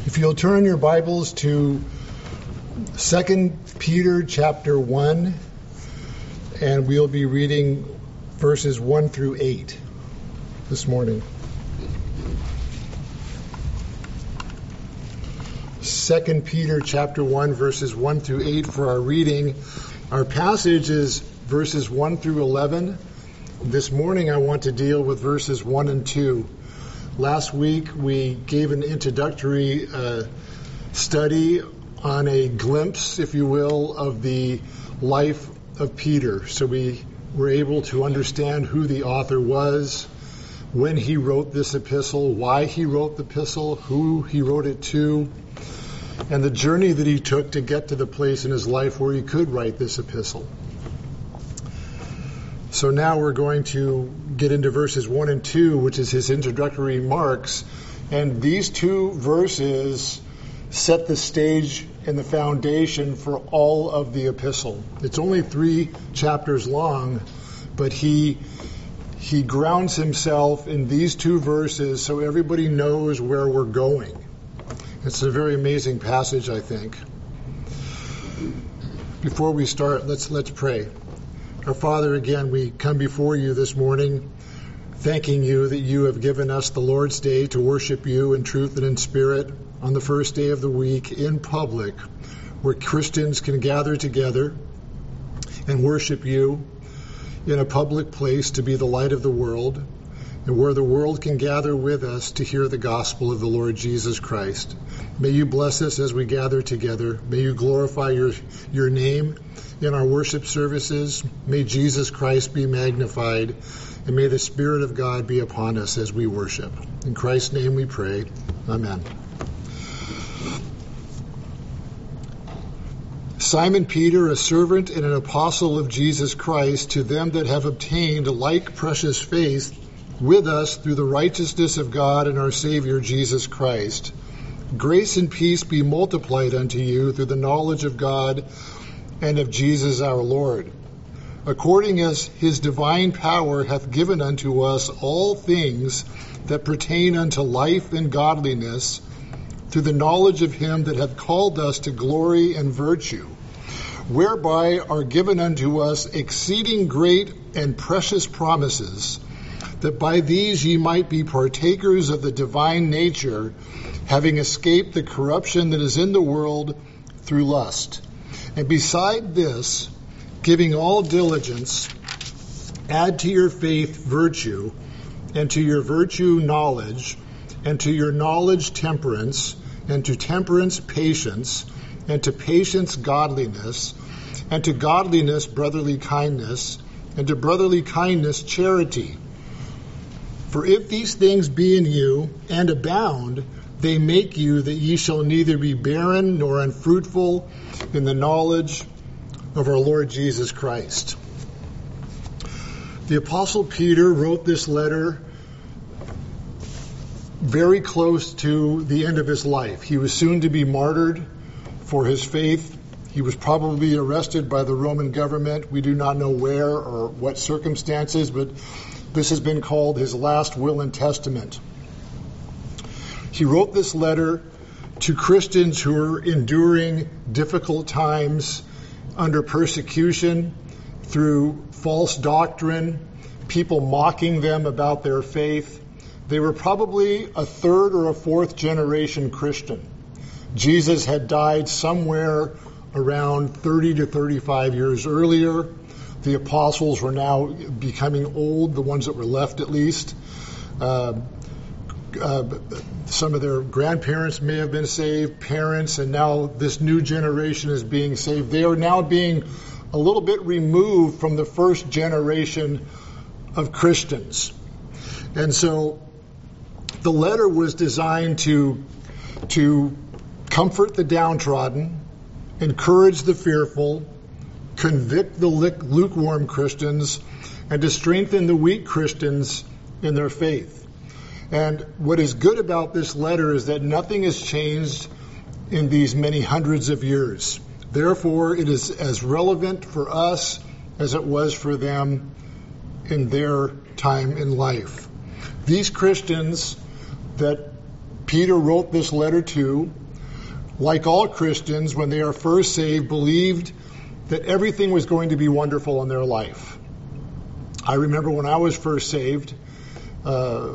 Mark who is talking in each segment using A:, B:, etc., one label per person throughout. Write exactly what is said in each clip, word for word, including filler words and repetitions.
A: If you'll turn your Bibles to Second Peter chapter one, and we'll be reading verses one through eight this morning. Second Peter chapter one, verses one through eight for our reading. Our passage is verses one through eleven. This morning I want to deal with verses one and two. Last week we gave an introductory uh, study on a glimpse, if you will, of the life of Peter. So we were able to understand who the author was, when he wrote this epistle, why he wrote the epistle, who he wrote it to, and the journey that he took to get to the place in his life where he could write this epistle. So now we're going to get into verses one and two, which is his introductory remarks. And these two verses set the stage and the foundation for all of the epistle. It's only three chapters long, but he he grounds himself in these two verses so everybody knows where we're going. It's a very amazing passage, I think. Before we start, let's let's pray. Our Father, again, we come before you this morning, thanking you that you have given us the Lord's Day to worship you in truth and in spirit on the first day of the week in public, where Christians can gather together and worship you in a public place to be the light of the world, and where the world can gather with us to hear the gospel of the Lord Jesus Christ. May you bless us as we gather together. May you glorify your, your name in our worship services. May Jesus Christ be magnified, and may the Spirit of God be upon us as we worship. In Christ's name we pray. Amen. Simon Peter, a servant and an apostle of Jesus Christ, to them that have obtained like precious faith with us through the righteousness of God and our Savior Jesus Christ. Grace and peace be multiplied unto you through the knowledge of God and of Jesus our Lord, according as his divine power hath given unto us all things that pertain unto life and godliness, through the knowledge of him that hath called us to glory and virtue, whereby are given unto us exceeding great and precious promises, that by these ye might be partakers of the divine nature, having escaped the corruption that is in the world through lust. And beside this, giving all diligence, add to your faith virtue, and to your virtue knowledge, and to your knowledge temperance, and to temperance patience, and to patience godliness, and to godliness brotherly kindness, and to brotherly kindness charity. For if these things be in you, and abound, they make you that ye shall neither be barren nor unfruitful in the knowledge of our Lord Jesus Christ. The Apostle Peter wrote this letter very close to the end of his life. He was soon to be martyred for his faith. He was probably arrested by the Roman government. We do not know where or what circumstances, but this has been called his last will and testament. He wrote this letter to Christians who are enduring difficult times under persecution through false doctrine, people mocking them about their faith. They were probably a third or a fourth generation Christian. Jesus had died somewhere around thirty to thirty-five years earlier. The apostles were now becoming old, the ones that were left at least. Uh, uh, some of their grandparents may have been saved, parents, and now this new generation is being saved. They are now being a little bit removed from the first generation of Christians. And so the letter was designed to, to comfort the downtrodden, encourage the fearful, convict the lukewarm Christians, and to strengthen the weak Christians in their faith. And what is good about this letter is that nothing has changed in these many hundreds of years. Therefore, it is as relevant for us as it was for them in their time in life. These Christians that Peter wrote this letter to, like all Christians, when they are first saved, believed that everything was going to be wonderful in their life. I remember when I was first saved, uh,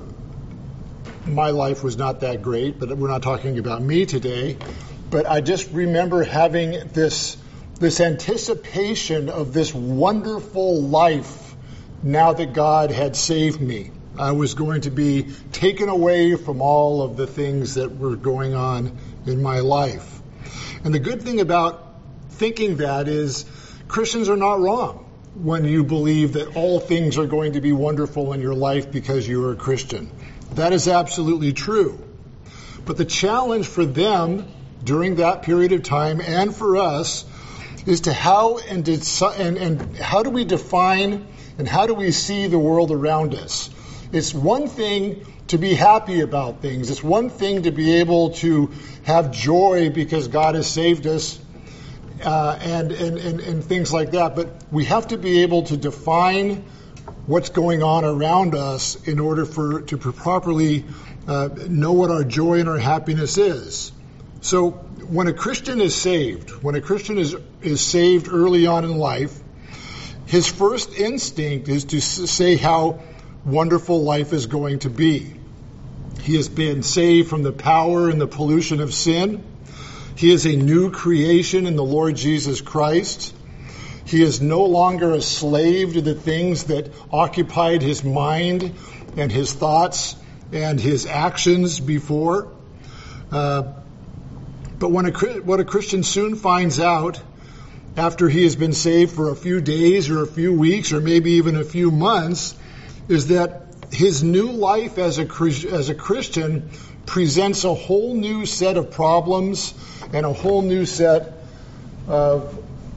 A: my life was not that great, but we're not talking about me today. But I just remember having this, this anticipation of this wonderful life now that God had saved me. I was going to be taken away from all of the things that were going on in my life. And the good thing about thinking that is Christians are not wrong when you believe that all things are going to be wonderful in your life because you are a Christian. That is absolutely true. But the challenge for them during that period of time and for us is to how and, deci- and, and how do we define and how do we see the world around us? It's one thing to be happy about things. It's one thing to be able to have joy because God has saved us uh, and, and, and, and things like that. But we have to be able to define what's going on around us in order for to properly uh, know what our joy and our happiness is. So when a Christian is saved, when a Christian is, is saved early on in life, his first instinct is to say how wonderful life is going to be. He has been saved from the power and the pollution of sin. He is a new creation in the Lord Jesus Christ. He is no longer a slave to the things that occupied his mind and his thoughts and his actions before. Uh, but when a, what a Christian soon finds out after he has been saved for a few days or a few weeks or maybe even a few months is that his new life as a, as a Christian presents a whole new set of problems and a whole new set of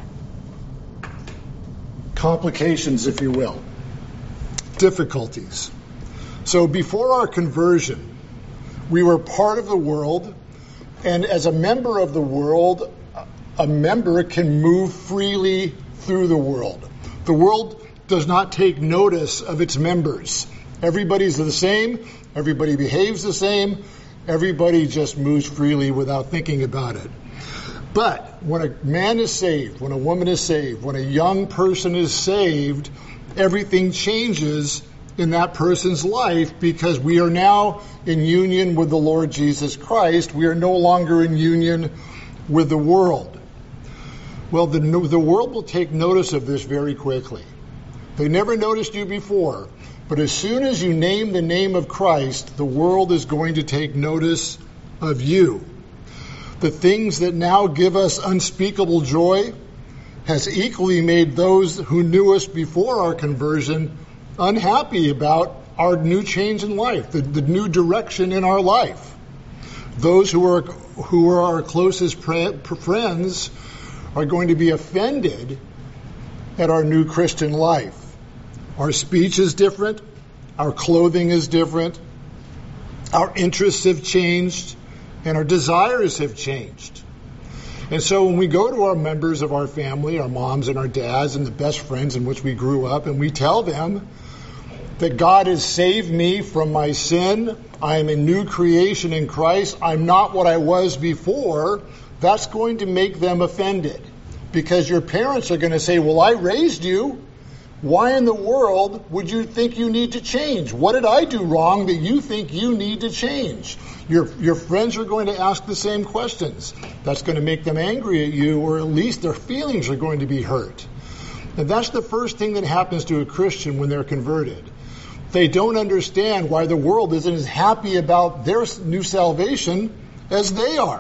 A: complications, if you will, difficulties. So before our conversion, we were part of the world, and as a member of the world, a member can move freely through the world. The world does not take notice of its members. Everybody's the same. Everybody behaves the same. Everybody just moves freely without thinking about it. But when a man is saved, when a woman is saved, when a young person is saved, everything changes in that person's life because we are now in union with the Lord Jesus Christ. We are no longer in union with the world. Well, the, the world will take notice of this very quickly. They never noticed you before, but as soon as you name the name of Christ, the world is going to take notice of you. The things that now give us unspeakable joy has equally made those who knew us before our conversion unhappy about our new change in life, the, the new direction in our life. Those who are who are our closest pre- friends are going to be offended at our new Christian life. Our speech is different. Our clothing is different. Our interests have changed. And our desires have changed. And so when we go to our members of our family, our moms and our dads and the best friends in which we grew up, and we tell them that God has saved me from my sin, I am a new creation in Christ, I'm not what I was before, that's going to make them offended. Because your parents are going to say, well, I raised you. Why in the world would you think you need to change? What did I do wrong that you think you need to change? Your your friends are going to ask the same questions. That's going to make them angry at you, or at least their feelings are going to be hurt. And that's the first thing that happens to a Christian when they're converted. They don't understand why the world isn't as happy about their new salvation as they are.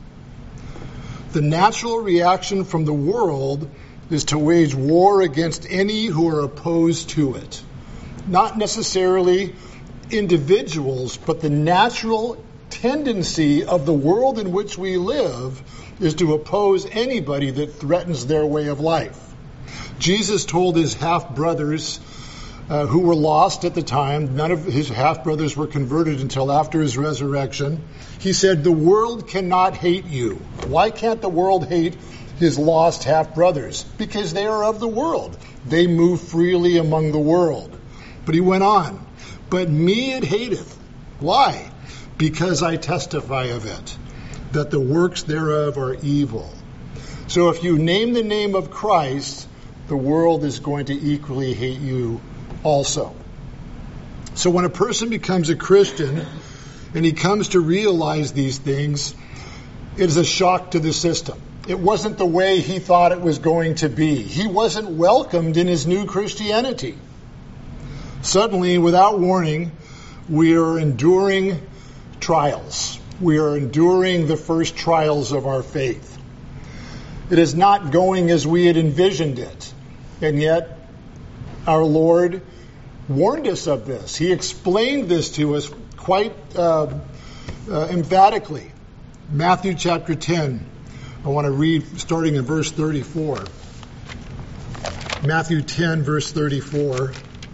A: The natural reaction from the world is to wage war against any who are opposed to it. Not necessarily individuals, but the natural tendency of the world in which we live is to oppose anybody that threatens their way of life. Jesus told his half-brothers uh, who were lost at the time, none of his half-brothers were converted until after his resurrection. He said, the world cannot hate you. Why can't the world hate his lost half-brothers? Because they are of the world. They move freely among the world. But he went on, but me it hateth. Why? because I testify of it, that the works thereof are evil. So if you name the name of Christ, the world is going to equally hate you also. So when a person becomes a Christian and he comes to realize these things, it is a shock to the system. It wasn't the way he thought it was going to be. He wasn't welcomed in his new Christianity. Suddenly, without warning, we are enduring trials. We are enduring the first trials of our faith. It is not going as we had envisioned it. And yet, our Lord warned us of this. He explained this to us quite uh, uh, emphatically. Matthew chapter ten. I want to read starting in verse thirty-four. Matthew ten, verse thirty-four.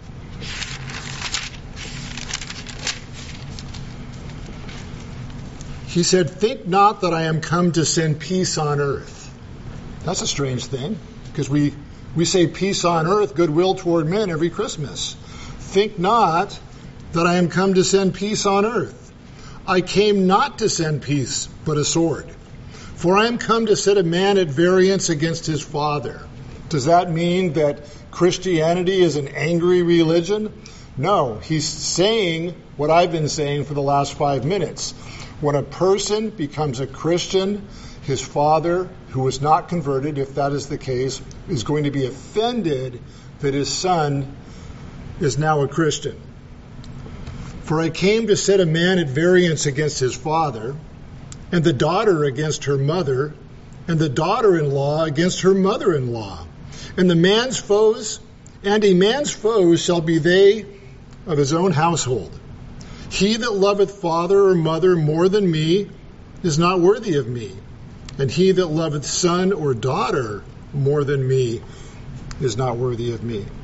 A: He said, "Think not that I am come to send peace on earth." That's a strange thing, because we, we say peace on earth, goodwill toward men every Christmas. Think not that I am come to send peace on earth. I came not to send peace, but a sword. For I am come to set a man at variance against his father. Does that mean that Christianity is an angry religion? No, he's saying what I've been saying for the last five minutes. When a person becomes a Christian, his father, who was not converted, if that is the case, is going to be offended that his son is now a Christian. For I came to set a man at variance against his father, and the daughter against her mother, and the daughter-in-law against her mother-in-law. And the man's foes, and a man's foes shall be they of his own household. He that loveth father or mother more than me is not worthy of me. And he that loveth son or daughter more than me is not worthy of me.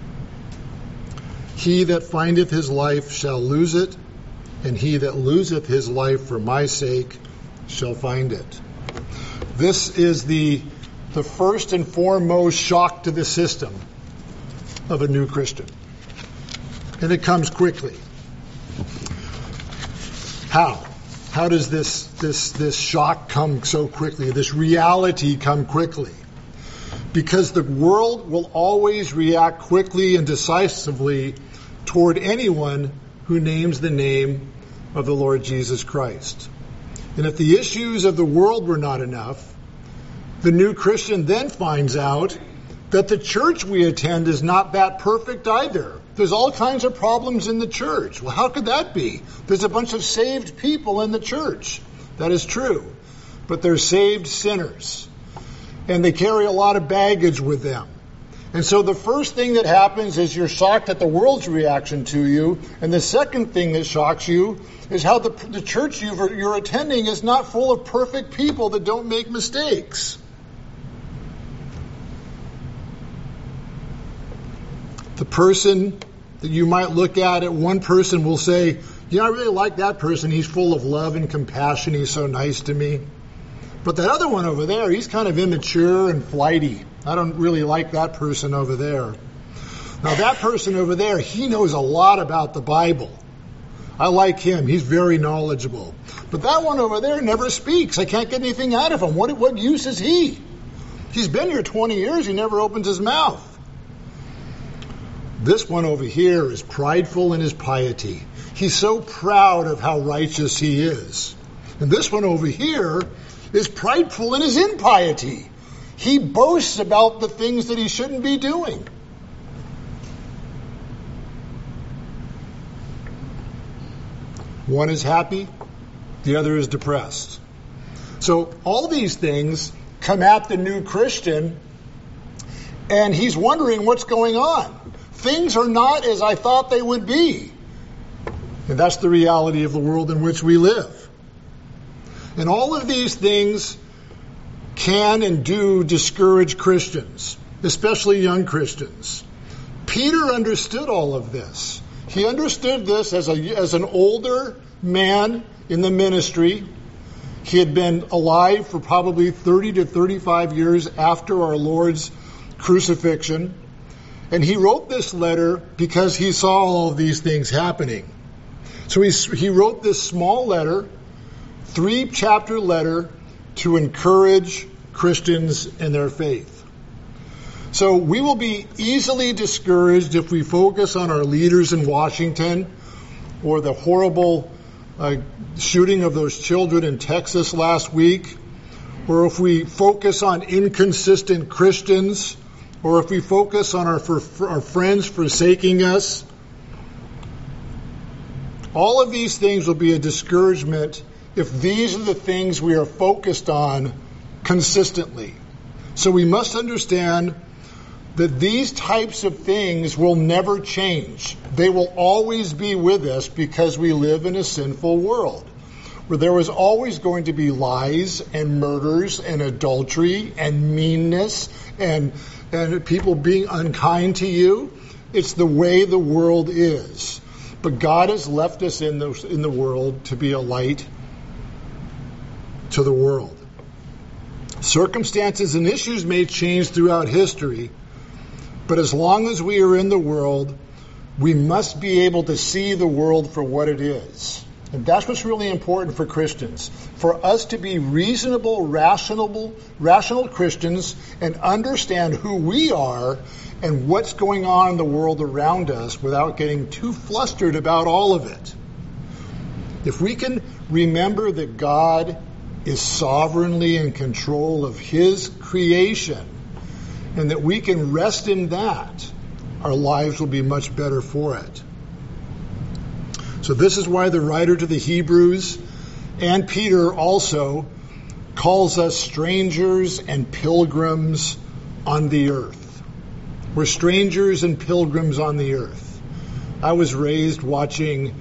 A: He that findeth his life shall lose it, and he that loseth his life for my sake shall find it. This is the, the first and foremost shock to the system of a new Christian. And it comes quickly. How? How does this, this, this shock come so quickly, this reality come quickly? Because the world will always react quickly and decisively toward anyone who names the name of the Lord Jesus Christ. And if the issues of the world were not enough, the new Christian then finds out that the church we attend is not that perfect either. There's all kinds of problems in the church. Well, how could that be? There's a bunch of saved people in the church. That is true. But they're saved sinners. And they carry a lot of baggage with them. And so the first thing that happens is you're shocked at the world's reaction to you. And the second thing that shocks you is how the, the church you're, you're attending is not full of perfect people that don't make mistakes. The person that you might look at, at one person will say, you know, I really like that person. He's full of love and compassion. He's so nice to me. But that other one over there, he's kind of immature and flighty. I don't really like that person over there. Now that person over there, he knows a lot about the Bible. I like him. He's very knowledgeable. But that one over there never speaks. I can't get anything out of him. What, what use is he? He's been here twenty years. He never opens his mouth. This one over here is prideful in his piety. He's so proud of how righteous he is. And this one over here is prideful in his impiety. He boasts about the things that he shouldn't be doing. One is happy, the other is depressed. So all these things come at the new Christian, and he's wondering what's going on. Things are not as I thought they would be. And that's the reality of the world in which we live. And all of these things can and do discourage Christians, especially young Christians. Peter understood all of this. He understood this as a, as an older man in the ministry. He had been alive for probably thirty to thirty-five years after our Lord's crucifixion. And he wrote this letter because he saw all of these things happening. So he, he wrote this small letter, three-chapter letter, to encourage Christians in their faith. So we will be easily discouraged if we focus on our leaders in Washington or the horrible uh, shooting of those children in Texas last week, or if we focus on inconsistent Christians, or if we focus on our, for, for our friends forsaking us. All of these things will be a discouragement if these are the things we are focused on consistently. So we must understand that these types of things will never change. They will always be with us because we live in a sinful world where there is always going to be lies and murders and adultery and meanness and, and people being unkind to you. It's the way the world is. But God has left us in the, in the world to be a light to the world. Circumstances and issues may change throughout history, but as long as we are in the world, we must be able to see the world for what it is. And that's what's really important for Christians. For us to be reasonable, rational, rational Christians and understand who we are and what's going on in the world around us without getting too flustered about all of it. If we can remember that God is sovereignly in control of His creation, and that we can rest in that, our lives will be much better for it. So this is why the writer to the Hebrews and Peter also calls us strangers and pilgrims on the earth. We're strangers and pilgrims on the earth. I was raised watching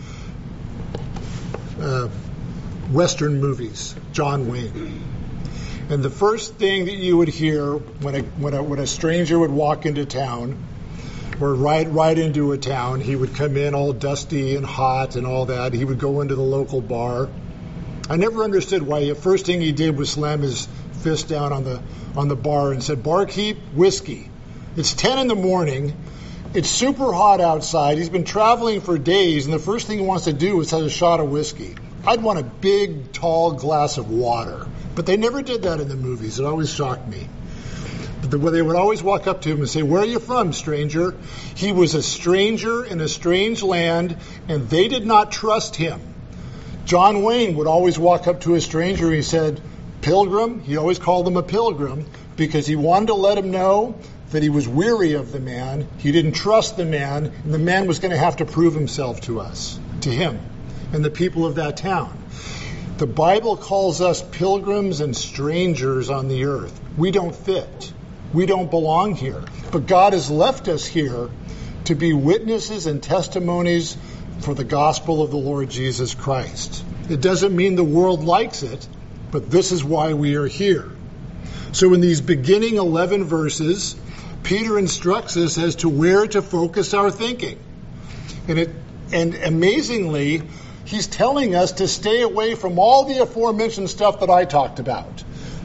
A: uh, Western movies, John Wayne. And the first thing that you would hear when a, when a, when a stranger would walk into town, or ride, ride into a town, he would come in all dusty and hot and all that. He would go into the local bar. I never understood why the first thing he did was slam his fist down on the on the bar and said, "Barkeep, whiskey." It's ten in the morning. It's super hot outside. He's been traveling for days, and the first thing he wants to do is have a shot of whiskey. I'd want a big, tall glass of water. But they never did that in the movies. It always shocked me. But the, they would always walk up to him and say, "Where are you from, stranger?" He was a stranger in a strange land, and they did not trust him. John Wayne would always walk up to a stranger and he said, "Pilgrim." He always called him a pilgrim because he wanted to let him know that he was weary of the man. He didn't trust the man, and the man was going to have to prove himself to us, to him, and the people of that town. The Bible calls us pilgrims and strangers on the earth. We don't fit. We don't belong here. But God has left us here to be witnesses and testimonies for the gospel of the Lord Jesus Christ. It doesn't mean the world likes it, but this is why we are here. So in these beginning eleven verses, Peter instructs us as to where to focus our thinking. And it, and amazingly, he's telling us to stay away from all the aforementioned stuff that I talked about.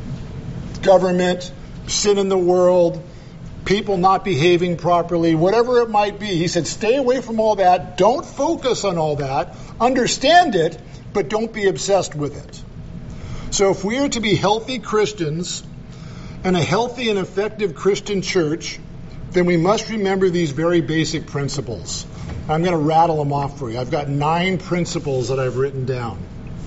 A: Government, sin in the world, people not behaving properly, whatever it might be. He said, stay away from all that. Don't focus on all that. Understand it, but don't be obsessed with it. So if we are to be healthy Christians and a healthy and effective Christian church, then we must remember these very basic principles. I'm going to rattle them off for you. I've got nine principles that I've written down.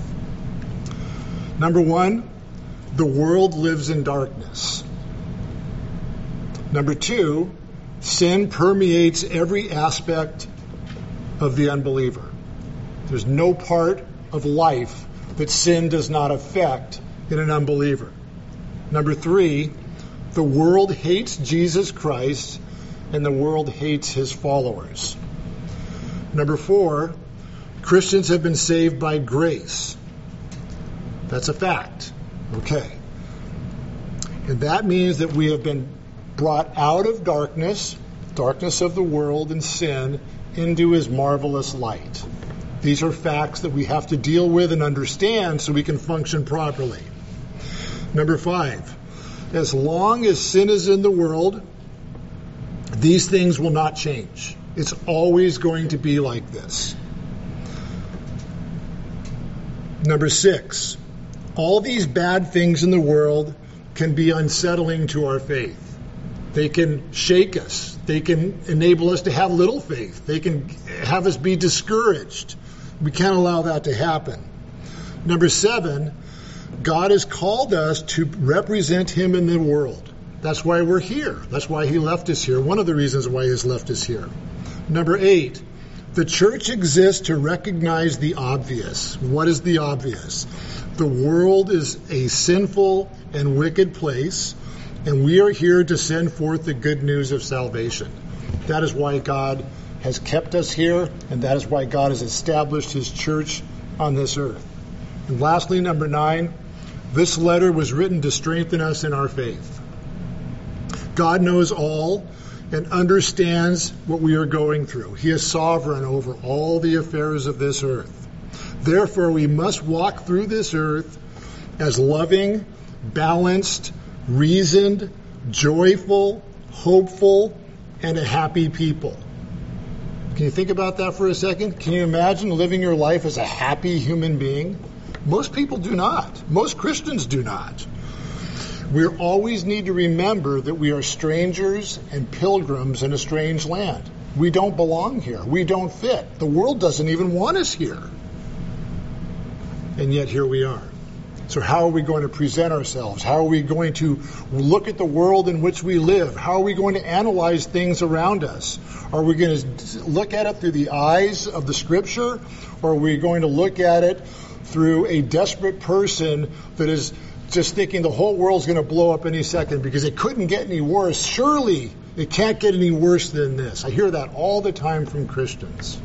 A: Number one, the world lives in darkness. Number two, sin permeates every aspect of the unbeliever. There's no part of life that sin does not affect in an unbeliever. Number three, the world hates Jesus Christ and the world hates his followers. Number four, Christians have been saved by grace. That's a fact. Okay. And that means that we have been brought out of darkness, darkness of the world and sin, into his marvelous light. These are facts that we have to deal with and understand so we can function properly. Number five, as long as sin is in the world, these things will not change. It's always going to be like this. Number six, all these bad things in the world can be unsettling to our faith. They can shake us. They can enable us to have little faith. They can have us be discouraged. We can't allow that to happen. Number seven, God has called us to represent him in the world. That's why we're here. That's why he left us here. One of the reasons why he's left us here. Number eight, the church exists to recognize the obvious. What is the obvious? The world is a sinful and wicked place, and we are here to send forth the good news of salvation. That is why God has kept us here, and that is why God has established his church on this earth. And lastly, number nine, this letter was written to strengthen us in our faith. God knows all and understands what we are going through. He is sovereign over all the affairs of this earth. Therefore, we must walk through this earth as loving, balanced, reasoned, joyful, hopeful, and a happy people. Can you think about that for a second? Can you imagine living your life as a happy human being? Most people do not. Most Christians do not. We always need to remember that we are strangers and pilgrims in a strange land. We don't belong here. We don't fit. The world doesn't even want us here. And yet here we are. So how are we going to present ourselves? How are we going to look at the world in which we live? How are we going to analyze things around us? Are we going to look at it through the eyes of the Scripture? Or are we going to look at it through a desperate person that is just thinking the whole world's going to blow up any second because it couldn't get any worse? Surely it can't get any worse than this. I hear that all the time from Christians.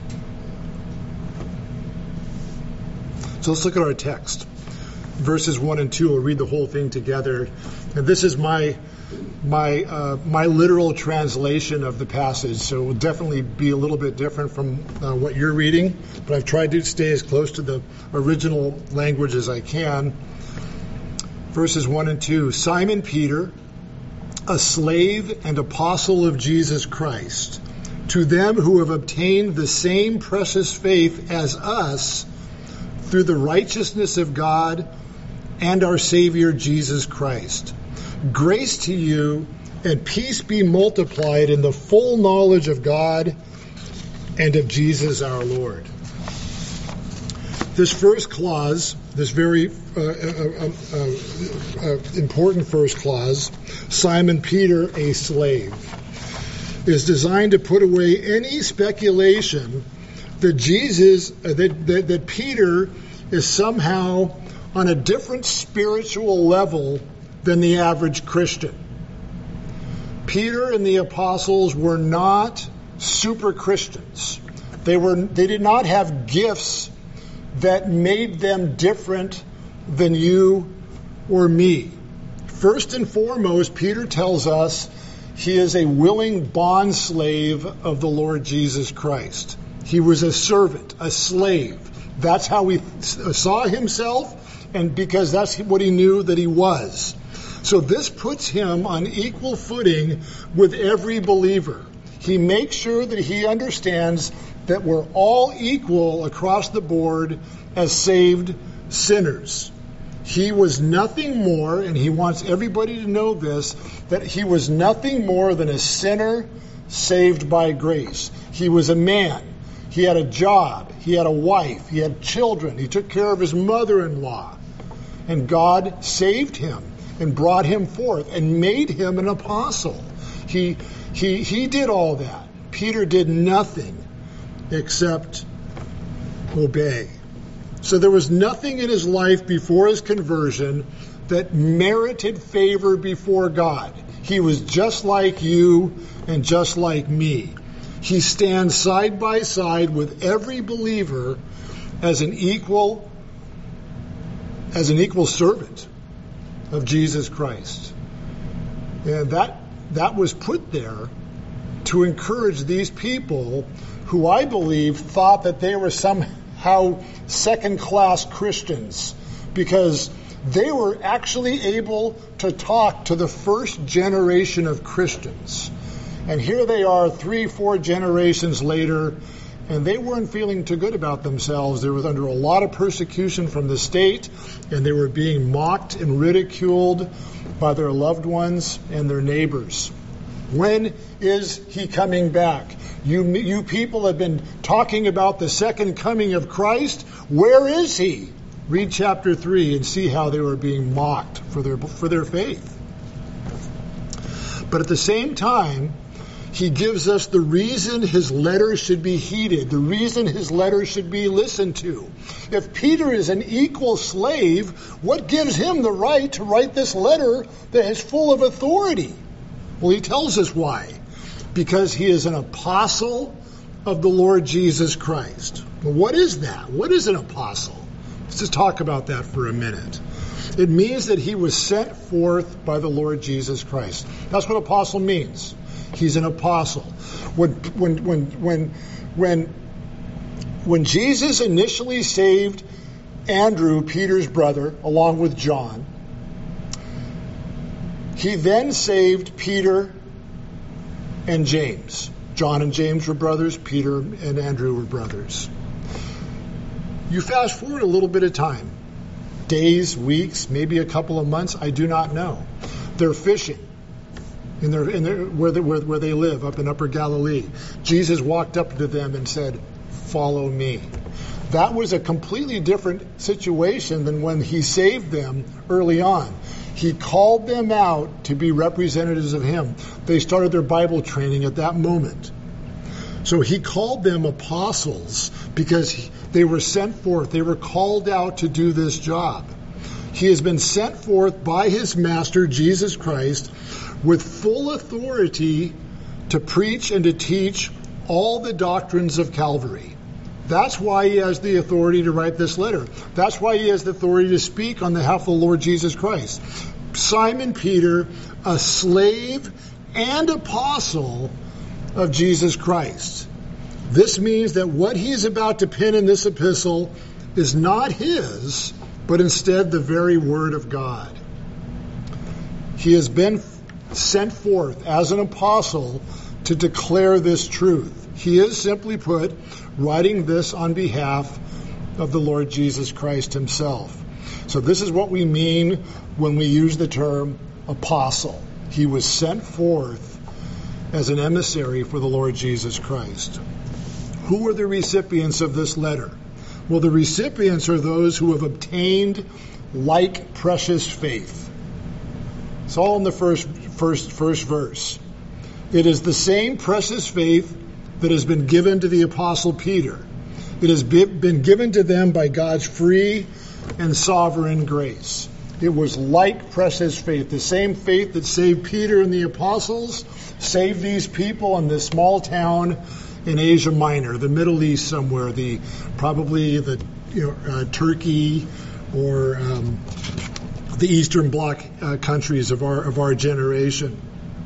A: So let's look at our text. Verses one and two, we'll read the whole thing together. And this is my my uh, my literal translation of the passage, so it will definitely be a little bit different from uh, what you're reading, but I've tried to stay as close to the original language as I can. Verses one and two, Simon Peter, a slave and apostle of Jesus Christ, to them who have obtained the same precious faith as us through the righteousness of God and our Savior Jesus Christ. Grace to you and peace be multiplied in the full knowledge of God and of Jesus our Lord. This first clause, this very uh, uh, uh, uh, important first clause, Simon Peter, a slave, is designed to put away any speculation that Jesus, uh, that, that, that Peter is somehow on a different spiritual level than the average Christian. Peter and the apostles were not super Christians. They were, they did not have gifts that made them different than you or me. First and foremost, Peter tells us he is a willing bondslave of the Lord Jesus Christ. He was a servant, a slave. That's how he saw himself, and because that's what he knew that he was. So this puts him on equal footing with every believer. He makes sure that he understands that we're all equal across the board as saved sinners. He was nothing more, and he wants everybody to know this, that he was nothing more than a sinner saved by grace. He was a man. He had a job. He had a wife. He had children. He took care of his mother-in-law. And God saved him and brought him forth and made him an apostle. He, he, he did all that. Peter did nothing except obey. So there was nothing in his life before his conversion that merited favor before God. He was just like you and just like me. He stands side by side with every believer as an equal, as an equal servant of Jesus Christ. And that that was put there to encourage these people who I believe thought that they were somehow second-class Christians because they were actually able to talk to the first generation of Christians. And here they are three, four generations later, and they weren't feeling too good about themselves. They were under a lot of persecution from the state, and they were being mocked and ridiculed by their loved ones and their neighbors. When is he coming back? You, you people have been talking about the second coming of Christ. Where is he? Read chapter three and see how they were being mocked for their, for their faith. But at the same time, he gives us the reason his letter should be heeded, the reason his letter should be listened to. If Peter is an equal slave, what gives him the right to write this letter that is full of authority? Well, he tells us why. Because he is an apostle of the Lord Jesus Christ. Well, what is that? What is an apostle? Let's just talk about that for a minute. It means that he was sent forth by the Lord Jesus Christ. That's what apostle means. He's an apostle. When when when when when when Jesus initially saved Andrew, Peter's brother, along with John, he then saved Peter and James. John and James were brothers. Peter and Andrew were brothers. You fast forward a little bit of time. Days, weeks, maybe a couple of months, I do not know. They're fishing in their, in their, where, they, where, where they live, up in Upper Galilee. Jesus walked up to them and said, "Follow me." That was a completely different situation than when he saved them early on. He called them out to be representatives of him. They started their Bible training at that moment. So he called them apostles because he, they were sent forth. They were called out to do this job. He has been sent forth by his master, Jesus Christ, with full authority to preach and to teach all the doctrines of Calvary. That's why he has the authority to write this letter. That's why he has the authority to speak on behalf of the Lord Jesus Christ. Simon Peter, a slave and apostle of Jesus Christ. This means that what he is about to pen in this epistle is not his, but instead the very word of God. He has been sent forth as an apostle to declare this truth. He is, simply put, writing this on behalf of the Lord Jesus Christ himself. So this is what we mean when we use the term apostle. He was sent forth as an emissary for the Lord Jesus Christ. Who are the recipients of this letter? Well, the recipients are those who have obtained like precious faith. It's all in the first, first, first verse. It is the same precious faith that has been given to the Apostle Peter. It has been given to them by God's free and sovereign grace. It was like precious faith. The same faith that saved Peter and the apostles saved these people in this small town in Asia Minor, the Middle East somewhere, the probably the you know uh, Turkey or um, the Eastern Bloc uh, countries of our of our generation.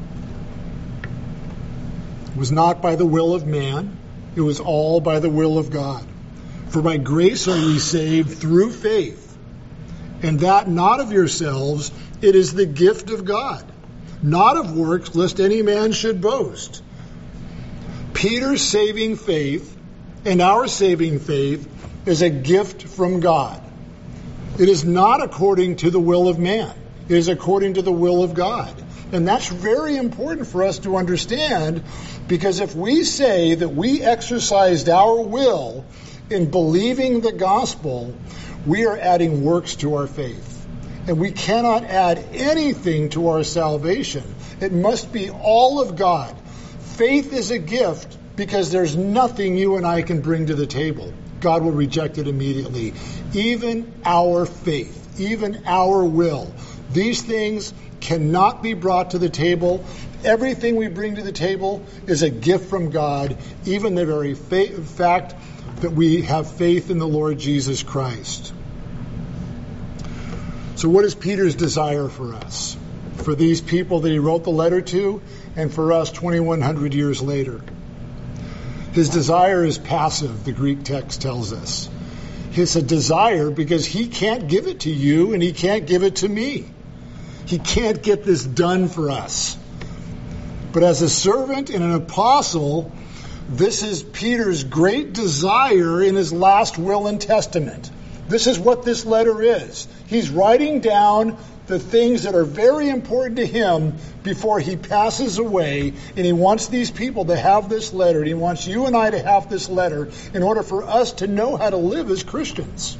A: It was not by the will of man. It was all by the will of God. For by grace are we saved through faith, and that not of yourselves, it is the gift of God, not of works, lest any man should boast. Peter's saving faith and our saving faith is a gift from God. It is not according to the will of man. It is according to the will of God. And that's very important for us to understand, because if we say that we exercised our will in believing the gospel, we are adding works to our faith. And we cannot add anything to our salvation. It must be all of God. Faith is a gift because there's nothing you and I can bring to the table. God will reject it immediately. Even our faith, even our will. These things cannot be brought to the table. Everything we bring to the table is a gift from God, even the very fa- fact that we have faith in the Lord Jesus Christ. So what is Peter's desire for us? For these people that he wrote the letter to, and for us twenty-one hundred years later? His desire is passive, the Greek text tells us. It's a desire because he can't give it to you and he can't give it to me. He can't get this done for us. But as a servant and an apostle This is Peter's great desire in his last will and testament. This is what this letter is. He's writing down the things that are very important to him before he passes away, and he wants these people to have this letter, and he wants you and I to have this letter in order for us to know how to live as Christians.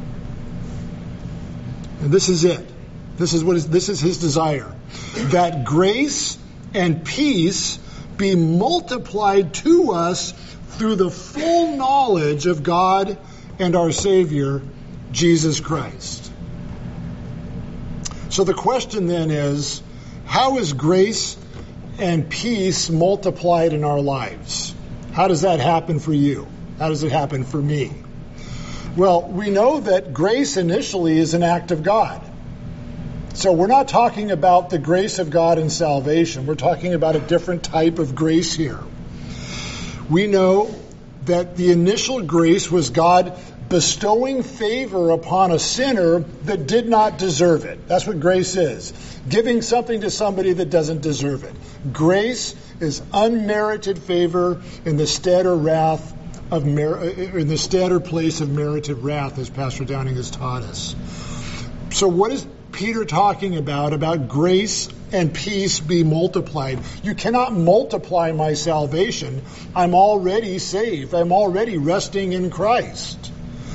A: And this is it. This is what is, this is his desire. That grace and peace be multiplied to us through the full knowledge of God and our Savior, Jesus Christ. So the question then is, how is grace and peace multiplied in our lives? How does that happen for you? How does it happen for me? Well, we know that grace initially is an act of God. So we're not talking about the grace of God in salvation. We're talking about a different type of grace here. We know that the initial grace was God bestowing favor upon a sinner that did not deserve it. That's what grace is. Giving something to somebody that doesn't deserve it. Grace is unmerited favor in the stead or wrath of mer- in the stead or place of merited wrath, as Pastor Downing has taught us. So what is Peter talking about, about grace and peace be multiplied? You cannot multiply my salvation. I'm already saved. I'm already resting in Christ.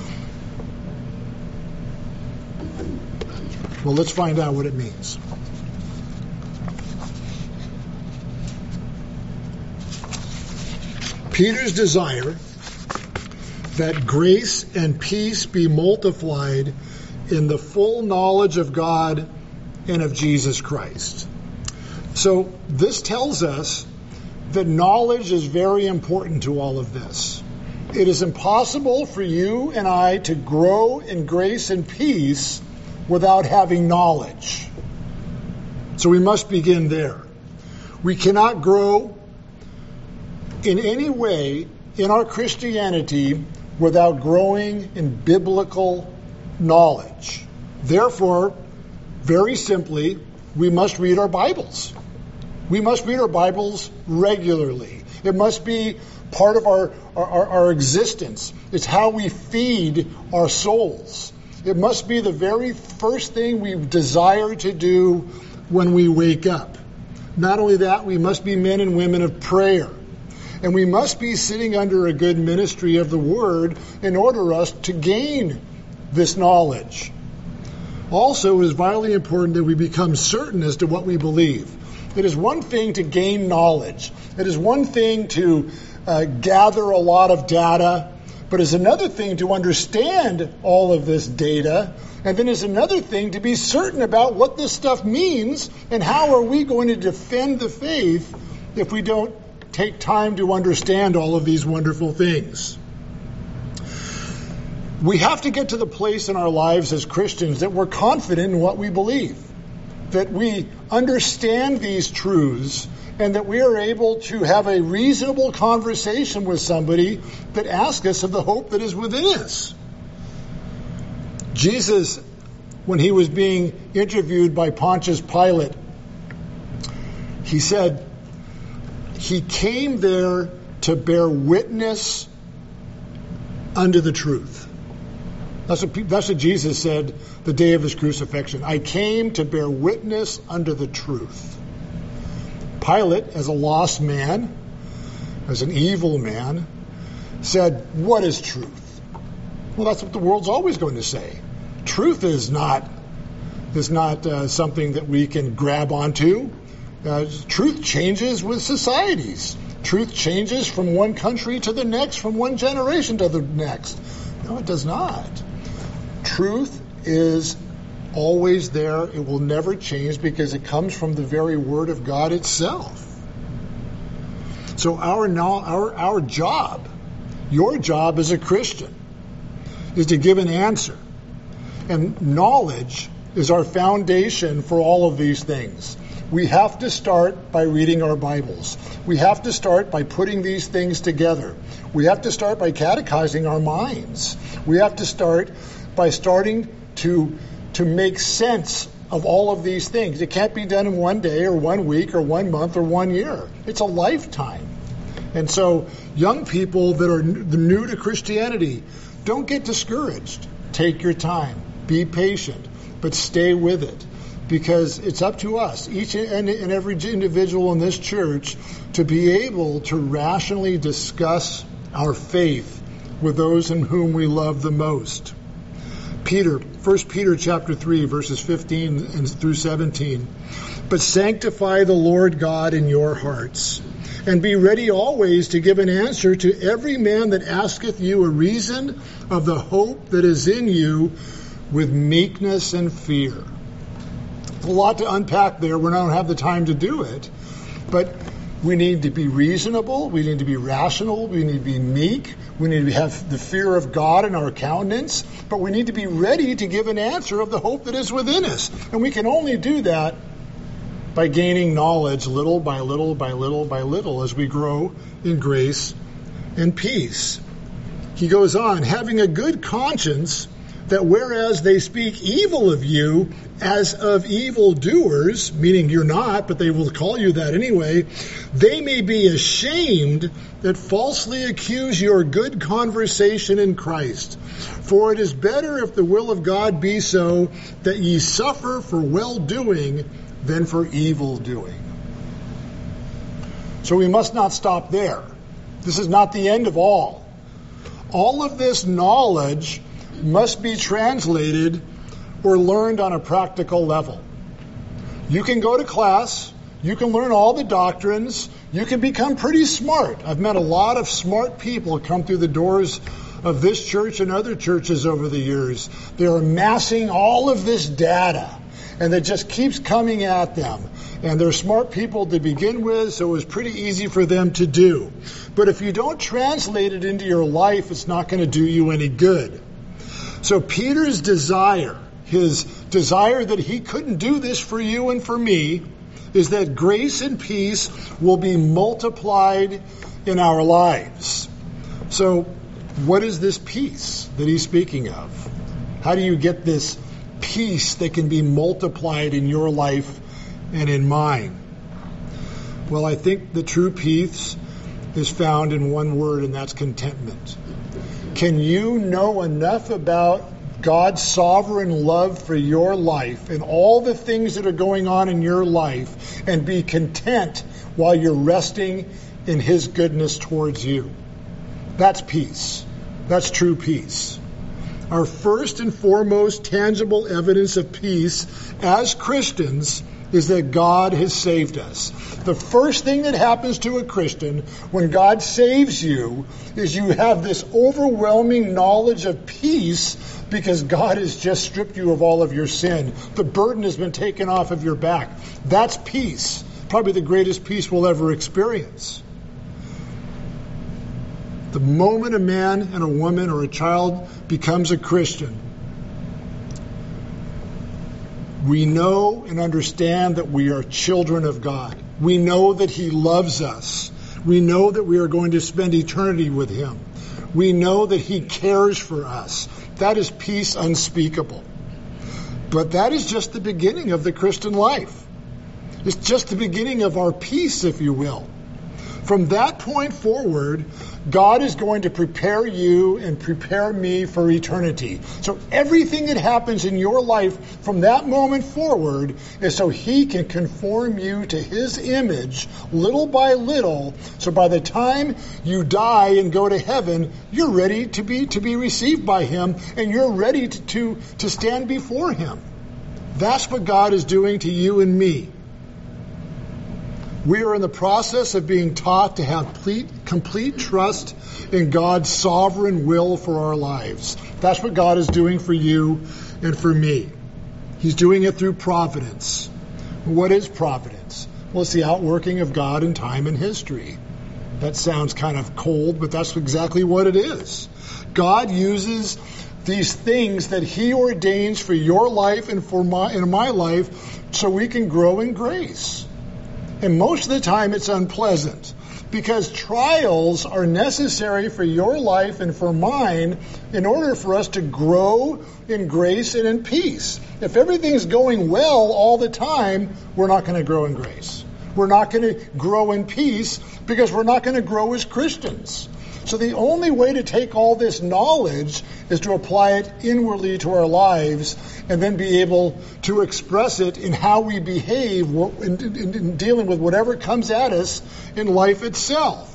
A: Well, let's find out what it means. Peter's desire that grace and peace be multiplied in the full knowledge of God and of Jesus Christ. So this tells us that knowledge is very important to all of this. It is impossible for you and I to grow in grace and peace without having knowledge. So we must begin there. We cannot grow in any way in our Christianity without growing in biblical knowledge. Therefore, very simply, we must read our Bibles. We must read our Bibles regularly. It must be part of our, our, our existence. It's how we feed our souls. It must be the very first thing we desire to do when we wake up. Not only that, we must be men and women of prayer. And we must be sitting under a good ministry of the Word in order for us to gain this knowledge. Also, it is vitally important that we become certain as to what we believe. It is one thing to gain knowledge. It is one thing to uh, gather a lot of data, but it's another thing to understand all of this data, and then it's another thing to be certain about what this stuff means and how are we going to defend the faith if we don't take time to understand all of these wonderful things. We have to get to the place in our lives as Christians that we're confident in what we believe, that we understand these truths, and that we are able to have a reasonable conversation with somebody that asks us of the hope that is within us. Jesus, when he was being interviewed by Pontius Pilate, he said he came there to bear witness unto the truth. That's what, that's what Jesus said the day of his crucifixion. I came to bear witness unto the truth. Pilate, as a lost man, as an evil man, said, what is truth? Well, that's what the world's always going to say. Truth is not, is not uh, something that we can grab onto. Uh, truth changes with societies. Truth changes from one country to the next, from one generation to the next. No, it does not. Truth is always there. It will never change because it comes from the very Word of God itself. So our our our job, your job as a Christian, is to give an answer. And knowledge is our foundation for all of these things. We have to start by reading our Bibles. We have to start by putting these things together. We have to start by catechizing our minds. We have to start by starting to, to make sense of all of these things. It can't be done in one day or one week or one month or one year. It's a lifetime. And so young people that are new to Christianity, don't get discouraged. Take your time. Be patient. But stay with it. Because it's up to us, each and every individual in this church, to be able to rationally discuss our faith with those in whom we love the most. Peter, First Peter chapter three, verses fifteen and through seventeen. But sanctify the Lord God in your hearts, and be ready always to give an answer to every man that asketh you a reason of the hope that is in you with meekness and fear. A lot to unpack there. We don't have the time to do it. But we need to be reasonable. We need to be rational. We need to be meek. We need to have the fear of God in our countenance. But we need to be ready to give an answer of the hope that is within us. And we can only do that by gaining knowledge little by little by little by little as we grow in grace and peace. He goes on, having a good conscience, that whereas they speak evil of you as of evildoers, meaning you're not, but they will call you that anyway, they may be ashamed that falsely accuse your good conversation in Christ. For it is better, if the will of God be so, that ye suffer for well-doing than for evil-doing. So we must not stop there. This is not the end of all. All of this knowledge must be translated or learned on a practical level. You can go to class, you can learn all the doctrines, you can become pretty smart. I've met a lot of smart people come through the doors of this church and other churches over the years. They're amassing all of this data, and it just keeps coming at them. And they're smart people to begin with, so it was pretty easy for them to do. But if you don't translate it into your life, it's not going to do you any good. So Peter's desire, his desire that he couldn't do this for you and for me, is that grace and peace will be multiplied in our lives. So what is this peace that he's speaking of? How do you get this peace that can be multiplied in your life and in mine? Well, I think the true peace is found in one word, and that's contentment. Can you know enough about God's sovereign love for your life and all the things that are going on in your life and be content while you're resting in His goodness towards you? That's peace. That's true peace. Our first and foremost tangible evidence of peace as Christians is that God has saved us. The first thing that happens to a Christian when God saves you is you have this overwhelming knowledge of peace because God has just stripped you of all of your sin. The burden has been taken off of your back. That's peace. Probably the greatest peace we'll ever experience. The moment a man and a woman or a child becomes a Christian, we know and understand that we are children of God. We know that He loves us. We know that we are going to spend eternity with Him. We know that He cares for us. That is peace unspeakable. But that is just the beginning of the Christian life. It's just the beginning of our peace, if you will. From that point forward, God is going to prepare you and prepare me for eternity. So everything that happens in your life from that moment forward is so He can conform you to His image little by little. So by the time you die and go to heaven, you're ready to be to be received by Him, and you're ready to, to, to stand before Him. That's what God is doing to you and me. We are in the process of being taught to have complete, complete trust in God's sovereign will for our lives. That's what God is doing for you and for me. He's doing it through providence. What is providence? Well, it's the outworking of God in time and history. That sounds kind of cold, but that's exactly what it is. God uses these things that He ordains for your life and for my, in my life so we can grow in grace. And most of the time it's unpleasant because trials are necessary for your life and for mine in order for us to grow in grace and in peace. If everything's going well all the time, we're not going to grow in grace. we're not going to grow in peace because we're not going to grow as Christians. So the only way to take all this knowledge is to apply it inwardly to our lives and then be able to express it in how we behave in, in, in dealing with whatever comes at us in life itself.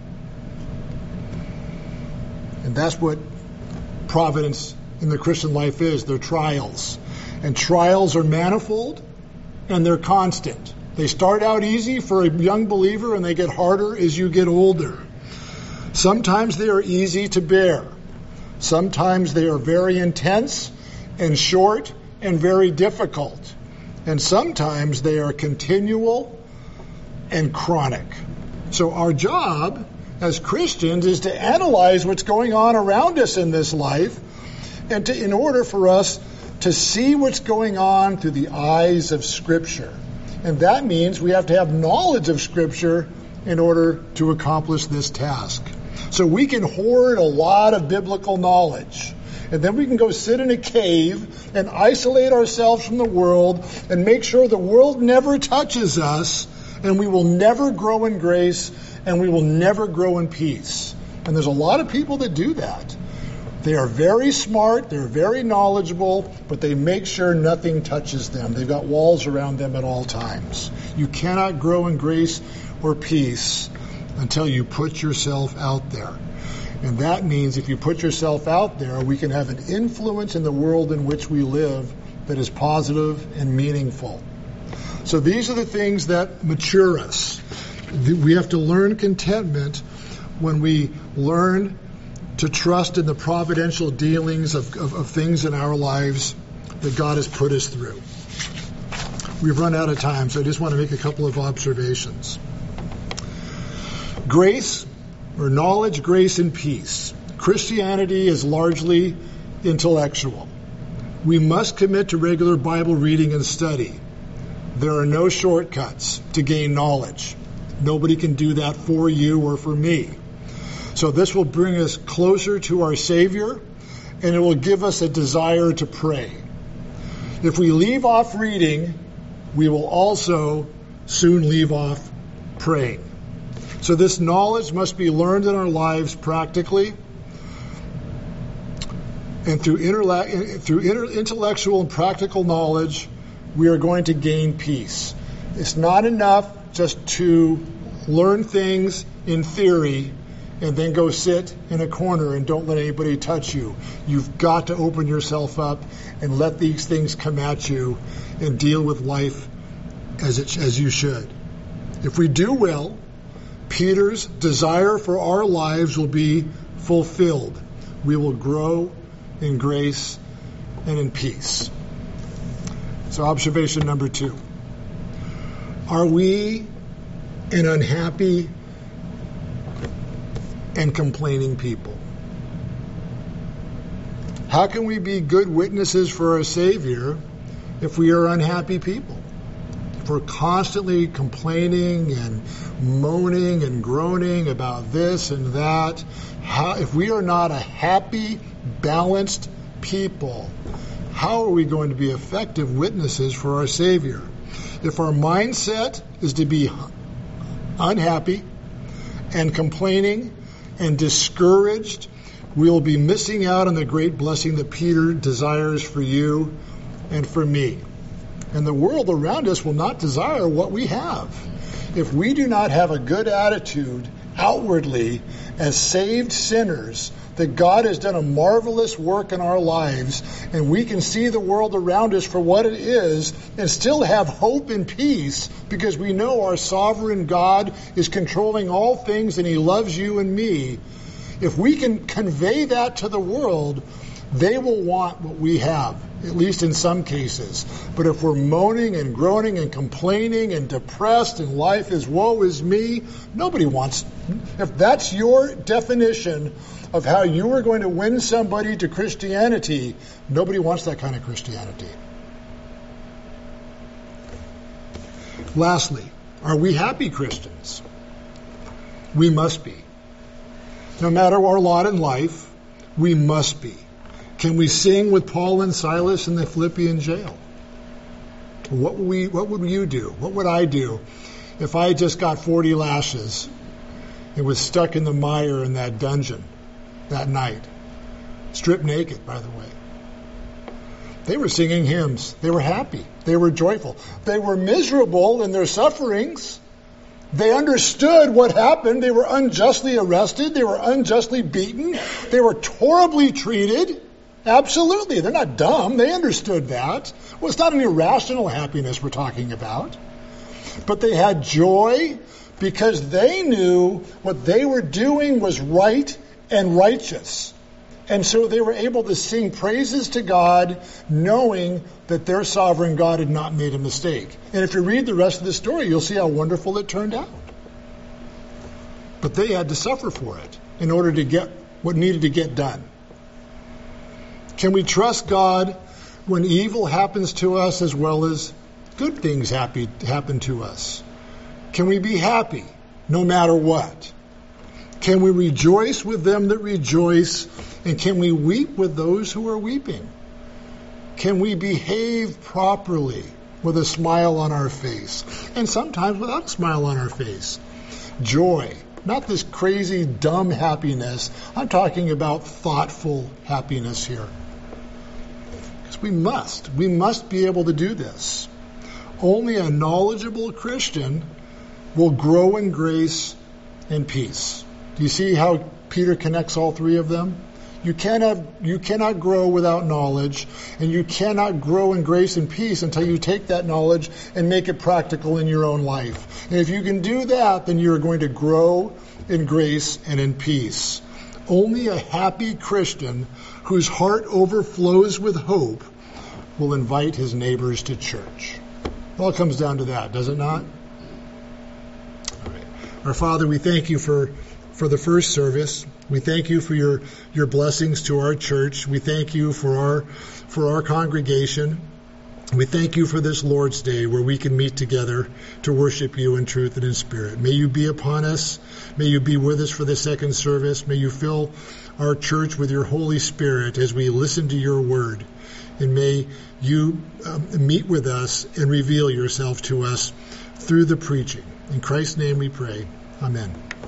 A: And that's what providence in the Christian life is. They're trials. And trials are manifold and they're constant. They start out easy for a young believer and they get harder as you get older. Sometimes they are easy to bear. Sometimes they are very intense and short and very difficult. And sometimes they are continual and chronic. So our job as Christians is to analyze what's going on around us in this life and to, in order for us to see what's going on through the eyes of Scripture. And that means we have to have knowledge of Scripture in order to accomplish this task. So we can hoard a lot of biblical knowledge, and then we can go sit in a cave and isolate ourselves from the world and make sure the world never touches us, and we will never grow in grace, and we will never grow in peace. And there's a lot of people that do that. They are very smart, they're very knowledgeable, but they make sure nothing touches them. They've got walls around them at all times. You cannot grow in grace or peace until you put yourself out there. And that means if you put yourself out there, we can have an influence in the world in which we live that is positive and meaningful. So these are the things that mature us. We have to learn contentment when we learn to trust in the providential dealings of, of, of things in our lives that God has put us through. We've run out of time, so I just want to make a couple of observations. Grace, or knowledge, grace, and peace. Christianity is largely intellectual. We must commit to regular Bible reading and study. There are no shortcuts to gain knowledge. Nobody can do that for you or for me. So this will bring us closer to our Savior, and it will give us a desire to pray. If we leave off reading, we will also soon leave off praying. So this knowledge must be learned in our lives practically, and through, interla- through inter- intellectual and practical knowledge, we are going to gain peace. It's not enough just to learn things in theory and then go sit in a corner and don't let anybody touch you. You've got to open yourself up and let these things come at you and deal with life as it, as you should. If we do well, Peter's desire for our lives will be fulfilled. We will grow in grace and in peace. So observation number two. Are we an unhappy and complaining people? How can we be good witnesses for our Savior if we are unhappy people? If we're constantly complaining and moaning and groaning about this and that, how, if we are not a happy, balanced people, how are we going to be effective witnesses for our Savior? If our mindset is to be unhappy and complaining and discouraged, we'll be missing out on the great blessing that Peter desires for you and for me. And the world around us will not desire what we have. If we do not have a good attitude outwardly as saved sinners, that God has done a marvelous work in our lives, and we can see the world around us for what it is and still have hope and peace because we know our sovereign God is controlling all things and He loves you and me. If we can convey that to the world, they will want what we have, at least in some cases. But if we're moaning and groaning and complaining and depressed and life is woe is me, nobody wants. If that's your definition of how you are going to win somebody to Christianity, nobody wants that kind of Christianity. Lastly, are we happy Christians? We must be. No matter our lot in life, we must be. Can we sing with Paul and Silas in the Philippian jail? What would we, what would you do? What would I do if I had just got forty lashes and was stuck in the mire in that dungeon that night, stripped naked, by the way. They were singing hymns. They were happy. They were joyful. They were miserable in their sufferings. They understood what happened. They were unjustly arrested. They were unjustly beaten. They were horribly treated. Absolutely. They're not dumb. They understood that. Well, it's not an irrational happiness we're talking about. But they had joy because they knew what they were doing was right and righteous. And so they were able to sing praises to God, knowing that their sovereign God had not made a mistake. And if you read the rest of the story, you'll see how wonderful it turned out. But they had to suffer for it in order to get what needed to get done. Can we trust God when evil happens to us as well as good things happy, happen to us? Can we be happy no matter what? Can we rejoice with them that rejoice? And can we weep with those who are weeping? Can we behave properly with a smile on our face? And sometimes without a smile on our face. Joy. Not this crazy, dumb happiness. I'm talking about thoughtful happiness here. Because we must. We must be able to do this. Only a knowledgeable Christian will grow in grace and peace. Do you see how Peter connects all three of them? You cannot, you cannot grow without knowledge, and you cannot grow in grace and peace until you take that knowledge and make it practical in your own life. And if you can do that, then you're going to grow in grace and in peace. Only a happy Christian whose heart overflows with hope will invite his neighbors to church. It all comes down to that, does it not? All right. Our Father, we thank you for for the first service. We thank you for your, your blessings to our church. We thank you for our for our congregation. We thank you for this Lord's Day where we can meet together to worship you in truth and in spirit. May you be upon us. May you be with us for the second service. May you fill our church with your Holy Spirit as we listen to your word. And may you um, meet with us and reveal yourself to us through the preaching. In Christ's name we pray. Amen.